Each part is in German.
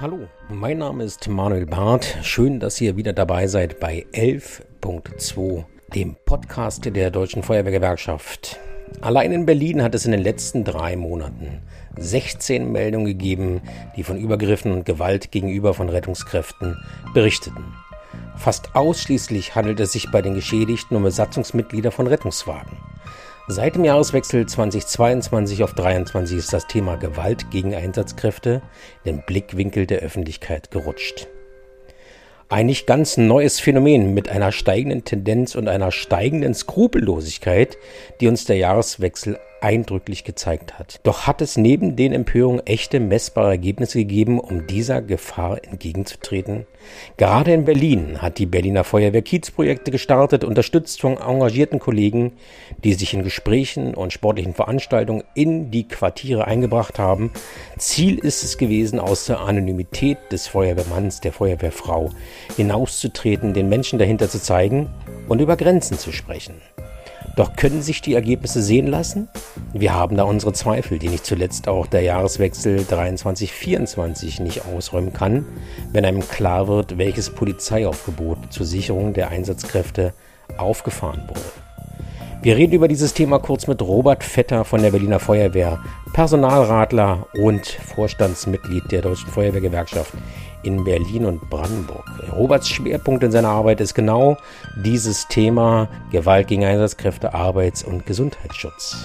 Hallo, mein Name ist Manuel Barth. Schön, dass ihr wieder dabei seid bei 11.2, dem Podcast der Deutschen Feuerwehrgewerkschaft. Allein in Berlin hat es in den letzten 3 Monaten 16 Meldungen gegeben, die von Übergriffen und Gewalt gegenüber von Rettungskräften berichteten. Fast ausschließlich handelt es sich bei den Geschädigten um Besatzungsmitglieder von Rettungswagen. Seit dem Jahreswechsel 2022 auf 2023 ist das Thema Gewalt gegen Einsatzkräfte in den Blickwinkel der Öffentlichkeit gerutscht. Ein nicht ganz neues Phänomen mit einer steigenden Tendenz und einer steigenden Skrupellosigkeit, die uns der Jahreswechsel eindrücklich gezeigt hat. Doch hat es neben den Empörungen echte messbare Ergebnisse gegeben, um dieser Gefahr entgegenzutreten? Gerade in Berlin hat die Berliner Feuerwehr Kiezprojekte gestartet, unterstützt von engagierten Kollegen, die sich in Gesprächen und sportlichen Veranstaltungen in die Quartiere eingebracht haben. Ziel ist es gewesen, aus der Anonymität des Feuerwehrmanns, der Feuerwehrfrau hinauszutreten, den Menschen dahinter zu zeigen und über Grenzen zu sprechen. Doch können sich die Ergebnisse sehen lassen? Wir haben da unsere Zweifel, die nicht zuletzt auch der Jahreswechsel 23/24 nicht ausräumen kann, wenn einem klar wird, welches Polizeiaufgebot zur Sicherung der Einsatzkräfte aufgefahren wurde. Wir reden über dieses Thema kurz mit Robert Vetter von der Berliner Feuerwehr, Personalratler und Vorstandsmitglied der Deutschen Feuerwehrgewerkschaft in Berlin und Brandenburg. Roberts Schwerpunkt in seiner Arbeit ist genau dieses Thema: Gewalt gegen Einsatzkräfte, Arbeits- und Gesundheitsschutz.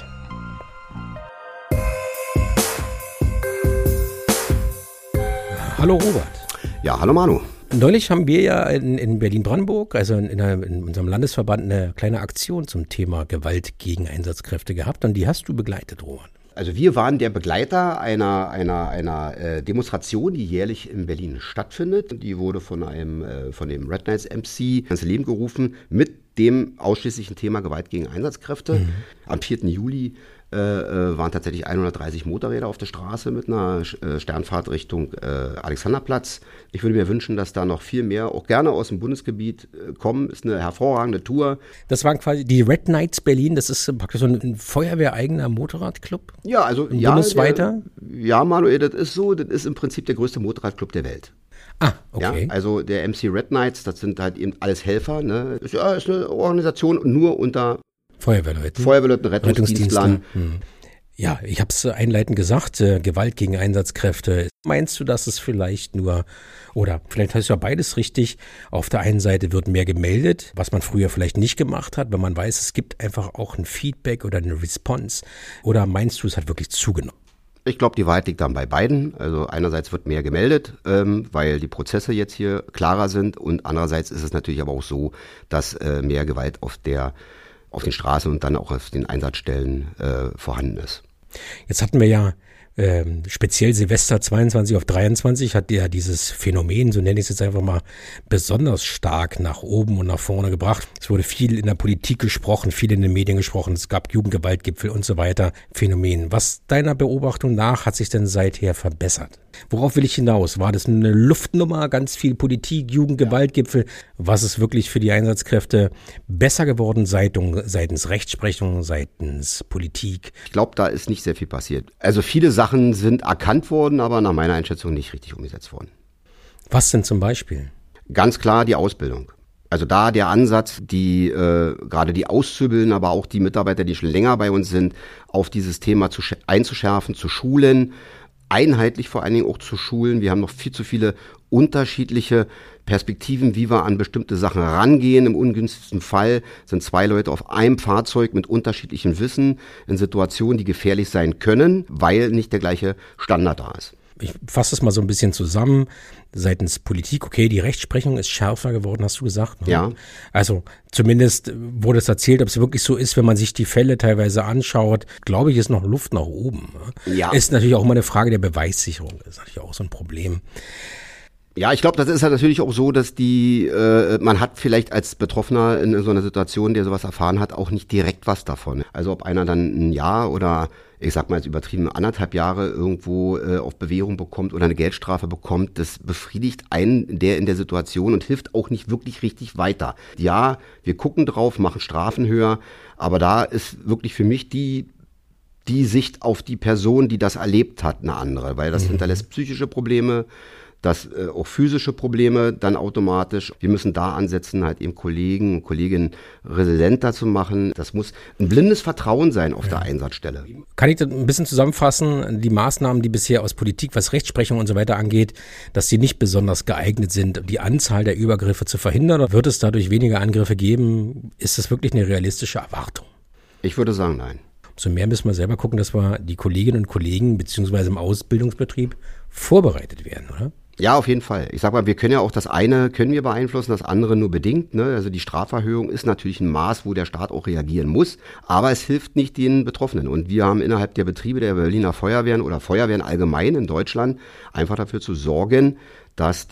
Hallo Robert. Ja, hallo Manu. Neulich haben wir ja in Berlin-Brandenburg, also in unserem Landesverband, eine kleine Aktion zum Thema Gewalt gegen Einsatzkräfte gehabt und die hast du begleitet, Robert. Also wir waren der Begleiter einer Demonstration, die jährlich in Berlin stattfindet. Die wurde von dem Red Knights MC ins Leben gerufen mit dem ausschließlichen Thema Gewalt gegen Einsatzkräfte. Am 4. Juli waren tatsächlich 130 Motorräder auf der Straße mit einer Sternfahrt Richtung Alexanderplatz. Ich würde mir wünschen, dass da noch viel mehr, auch gerne aus dem Bundesgebiet kommen. Ist eine hervorragende Tour. Das waren quasi die Red Knights Berlin. Das ist praktisch so ein feuerwehreigener Motorradclub? Ja, also ja, bundesweiter? Ja, Manuel, das ist so. Das ist im Prinzip der größte Motorradclub der Welt. Ah, okay. Ja, also der MC Red Knights, das sind halt eben alles Helfer. Ne? Ist eine Organisation nur unter Feuerwehrleuten, Rettungsdienstlern. Ja, ich habe es einleitend gesagt, Gewalt gegen Einsatzkräfte. Meinst du, dass es vielleicht nur, oder vielleicht heißt ja beides richtig, auf der einen Seite wird mehr gemeldet, was man früher vielleicht nicht gemacht hat, wenn man weiß, es gibt einfach auch ein Feedback oder eine Response, oder meinst du, es hat wirklich zugenommen? Ich glaube, die Wahrheit liegt dann bei beiden. Also einerseits wird mehr gemeldet, weil die Prozesse jetzt hier klarer sind, und andererseits ist es natürlich aber auch so, dass mehr Gewalt auf den Straßen und dann auch auf den Einsatzstellen vorhanden ist. Jetzt hatten wir ja speziell Silvester 22 auf 23 hat ja dieses Phänomen, so nenne ich es jetzt einfach mal, besonders stark nach oben und nach vorne gebracht. Es wurde viel in der Politik gesprochen, viel in den Medien gesprochen, es gab Jugendgewaltgipfel und so weiter, Phänomen. Was deiner Beobachtung nach hat sich denn seither verbessert? Worauf will ich hinaus? War das eine Luftnummer, ganz viel Politik, Jugendgewaltgipfel? Was ist wirklich für die Einsatzkräfte besser geworden seitens Rechtsprechung, seitens Politik? Ich glaube, da ist nicht sehr viel passiert. Also viele Sachen sind erkannt worden, aber nach meiner Einschätzung nicht richtig umgesetzt worden. Was denn zum Beispiel? Ganz klar die Ausbildung. Also da der Ansatz, gerade die Auszubildenden, aber auch die Mitarbeiter, die schon länger bei uns sind, auf dieses Thema einzuschärfen, zu schulen, einheitlich vor allen Dingen auch zu schulen. Wir haben noch viel zu viele unterschiedliche Perspektiven, wie wir an bestimmte Sachen rangehen. Im ungünstigsten Fall sind 2 Leute auf einem Fahrzeug mit unterschiedlichem Wissen in Situationen, die gefährlich sein können, weil nicht der gleiche Standard da ist. Ich fasse das mal so ein bisschen zusammen. Seitens Politik, okay, die Rechtsprechung ist schärfer geworden, hast du gesagt. Ne? Ja. Also zumindest wurde es erzählt, ob es wirklich so ist, wenn man sich die Fälle teilweise anschaut, glaube ich, ist noch Luft nach oben. Ne? Ja. Ist natürlich auch immer eine Frage der Beweissicherung. Das ist natürlich auch so ein Problem. Ja, ich glaube, das ist halt natürlich auch so, dass man hat vielleicht als Betroffener in so einer Situation, der sowas erfahren hat, auch nicht direkt was davon. Also ob einer dann ein Jahr oder ich sag mal jetzt übertrieben 1,5 Jahre irgendwo auf Bewährung bekommt oder eine Geldstrafe bekommt, das befriedigt einen in der Situation und hilft auch nicht wirklich richtig weiter. Ja, wir gucken drauf, machen Strafen höher, aber da ist wirklich für mich die Sicht auf die Person, die das erlebt hat, eine andere, weil das hinterlässt psychische Probleme. dass auch physische Probleme dann automatisch, wir müssen da ansetzen, halt eben Kollegen und Kolleginnen resilienter zu machen. Das muss ein blindes Vertrauen sein auf der Einsatzstelle. Kann ich das ein bisschen zusammenfassen? Die Maßnahmen, die bisher aus Politik, was Rechtsprechung und so weiter angeht, dass sie nicht besonders geeignet sind, die Anzahl der Übergriffe zu verhindern? Oder wird es dadurch weniger Angriffe geben? Ist das wirklich eine realistische Erwartung? Ich würde sagen, nein. Umso mehr müssen wir selber gucken, dass wir die Kolleginnen und Kollegen beziehungsweise im Ausbildungsbetrieb vorbereitet werden, oder? Ja, auf jeden Fall. Ich sag mal, wir können ja auch das eine können wir beeinflussen, das andere nur bedingt. Ne? Also die Straferhöhung ist natürlich ein Maß, wo der Staat auch reagieren muss. Aber es hilft nicht den Betroffenen. Und wir haben innerhalb der Betriebe der Berliner Feuerwehren oder Feuerwehren allgemein in Deutschland einfach dafür zu sorgen, dass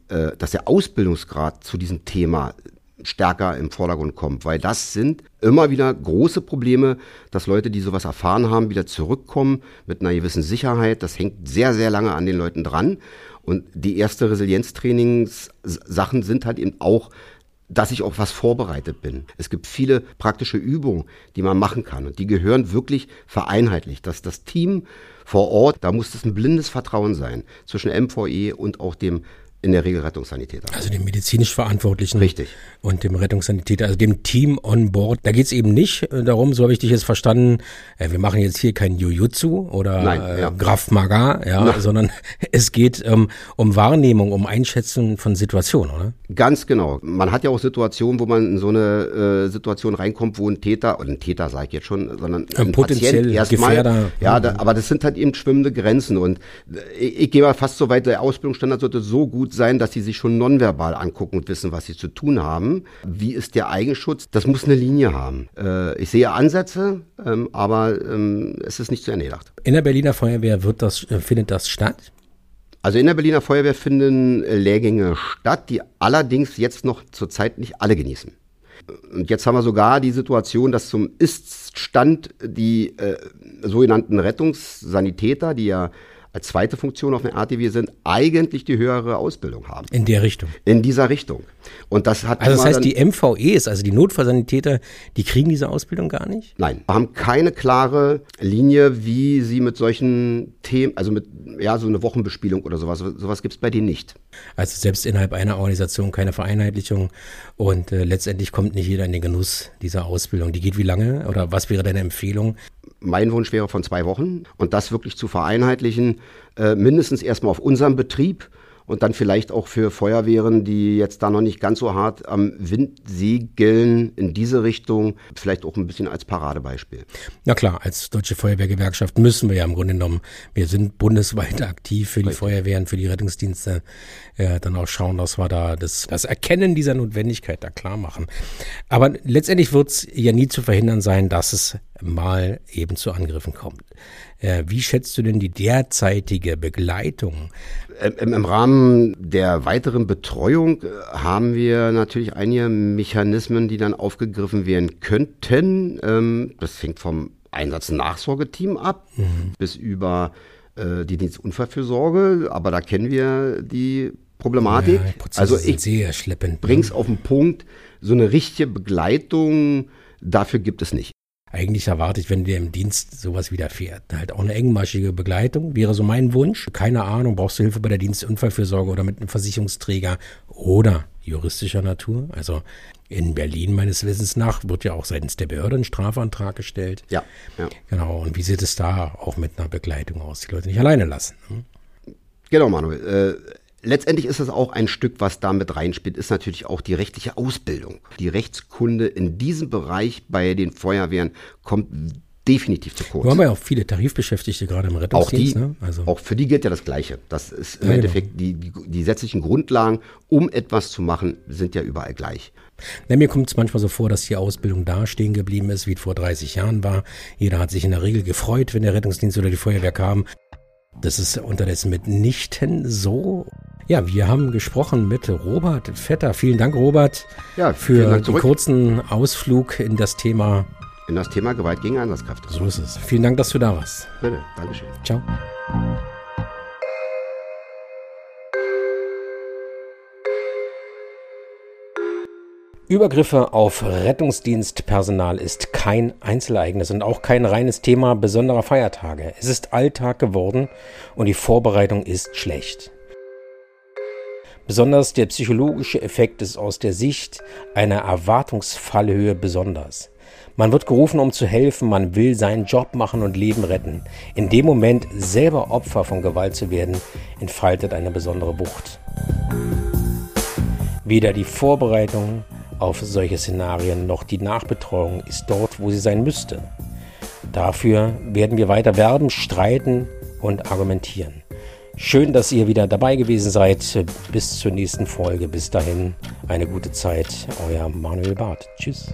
der Ausbildungsgrad zu diesem Thema stärker im Vordergrund kommt, weil das sind immer wieder große Probleme, dass Leute, die sowas erfahren haben, wieder zurückkommen mit einer gewissen Sicherheit. Das hängt sehr, sehr lange an den Leuten dran. Und die erste Resilienztrainingssachen sind halt eben auch, dass ich auf was vorbereitet bin. Es gibt viele praktische Übungen, die man machen kann und die gehören wirklich vereinheitlicht. Dass das Team vor Ort, da muss es ein blindes Vertrauen sein zwischen MVE und auch dem in der Regel Rettungssanitäter. Also dem medizinisch Verantwortlichen. Richtig. Und dem Rettungssanitäter, also dem Team on board. Da geht es eben nicht darum, so habe ich dich jetzt verstanden, wir machen jetzt hier kein Jujutsu oder Krav Maga, sondern es geht um Wahrnehmung, um Einschätzung von Situationen, oder? Ganz genau. Man hat ja auch Situationen, wo man in so eine Situation reinkommt, wo ein Täter sage ich jetzt schon, sondern ein potenziell Patient erstmal, Gefährder. Aber das sind halt eben schwimmende Grenzen und ich gehe mal fast so weit, der Ausbildungsstandard sollte so gut sein, dass sie sich schon nonverbal angucken und wissen, was sie zu tun haben. Wie ist der Eigenschutz? Das muss eine Linie haben. Ich sehe Ansätze, aber es ist nicht zu Ende gedacht. In der Berliner Feuerwehr findet das statt? Also in der Berliner Feuerwehr finden Lehrgänge statt, die allerdings jetzt noch zurzeit nicht alle genießen. Und jetzt haben wir sogar die Situation, dass zum Ist-Stand die sogenannten Rettungssanitäter, die ja als zweite Funktion auf einer RTW sind, eigentlich die höhere Ausbildung haben. In der Richtung? In dieser Richtung. Und das hat also das heißt, die MVEs, also die Notfallsanitäter, die kriegen diese Ausbildung gar nicht? Nein, haben keine klare Linie, wie sie mit solchen Themen, also mit so eine Wochenbespielung oder sowas gibt's bei denen nicht. Also selbst innerhalb einer Organisation keine Vereinheitlichung und letztendlich kommt nicht jeder in den Genuss dieser Ausbildung. Die geht wie lange oder was wäre deine Empfehlung? Mein Wunsch wäre von 2 Wochen und das wirklich zu vereinheitlichen, mindestens erstmal auf unserem Betrieb und dann vielleicht auch für Feuerwehren, die jetzt da noch nicht ganz so hart am Wind segeln in diese Richtung, vielleicht auch ein bisschen als Paradebeispiel. Na klar, als Deutsche Feuerwehrgewerkschaft müssen wir ja im Grunde genommen, wir sind bundesweit aktiv für die Feuerwehren, für die Rettungsdienste, dann auch schauen, dass wir da das Erkennen dieser Notwendigkeit da klar machen. Aber letztendlich wird es ja nie zu verhindern sein, dass es mal eben zu Angriffen kommt. Wie schätzt du denn die derzeitige Begleitung? Im Rahmen der weiteren Betreuung haben wir natürlich einige Mechanismen, die dann aufgegriffen werden könnten. Das fängt vom Einsatznachsorgeteam ab, bis über die Dienstunfallfürsorge. Aber da kennen wir die Problematik. Ja, also ich sehr schleppend. Bring's auf den Punkt, so eine richtige Begleitung, dafür gibt es nicht. Eigentlich erwarte ich, wenn dir im Dienst sowas widerfährt, halt auch eine engmaschige Begleitung, wäre so mein Wunsch. Keine Ahnung, brauchst du Hilfe bei der Dienstunfallfürsorge oder mit einem Versicherungsträger oder juristischer Natur? Also in Berlin meines Wissens nach wird ja auch seitens der Behörde ein Strafantrag gestellt. Ja. Genau, und wie sieht es da auch mit einer Begleitung aus? Die Leute nicht alleine lassen. Genau, Manuel. Letztendlich ist es auch ein Stück, was da mit reinspielt, ist natürlich auch die rechtliche Ausbildung. Die Rechtskunde in diesem Bereich bei den kommt definitiv zu kurz. Wir haben ja auch viele Tarifbeschäftigte gerade im Rettungsdienst. Auch für die gilt ja das Gleiche. Das ist im Endeffekt die gesetzlichen Grundlagen, um etwas zu machen, sind ja überall gleich. Mir kommt es manchmal so vor, dass die Ausbildung da stehen geblieben ist, wie es vor 30 Jahren war. Jeder hat sich in der Regel gefreut, wenn der Rettungsdienst oder die Feuerwehr kam. Das ist unterdessen mitnichten so. Ja, wir haben gesprochen mit Robert Vetter. Vielen Dank, Robert, für den kurzen Ausflug in das Thema. In das Thema Gewalt gegen Einsatzkräfte. So ist es. Vielen Dank, dass du da warst. Bitte, Dankeschön. Ciao. Übergriffe auf Rettungsdienstpersonal ist kein Einzelereignis und auch kein reines Thema besonderer Feiertage. Es ist Alltag geworden und die Vorbereitung ist schlecht. Besonders der psychologische Effekt ist aus der Sicht einer Erwartungsfallhöhe besonders. Man wird gerufen, um zu helfen, man will seinen Job machen und Leben retten. In dem Moment, selber Opfer von Gewalt zu werden, entfaltet eine besondere Wucht. Weder die Vorbereitung auf solche Szenarien noch die Nachbetreuung ist dort, wo sie sein müsste. Dafür werden wir weiter werben, streiten und argumentieren. Schön, dass ihr wieder dabei gewesen seid. Bis zur nächsten Folge. Bis dahin eine gute Zeit. Euer Manuel Barth. Tschüss.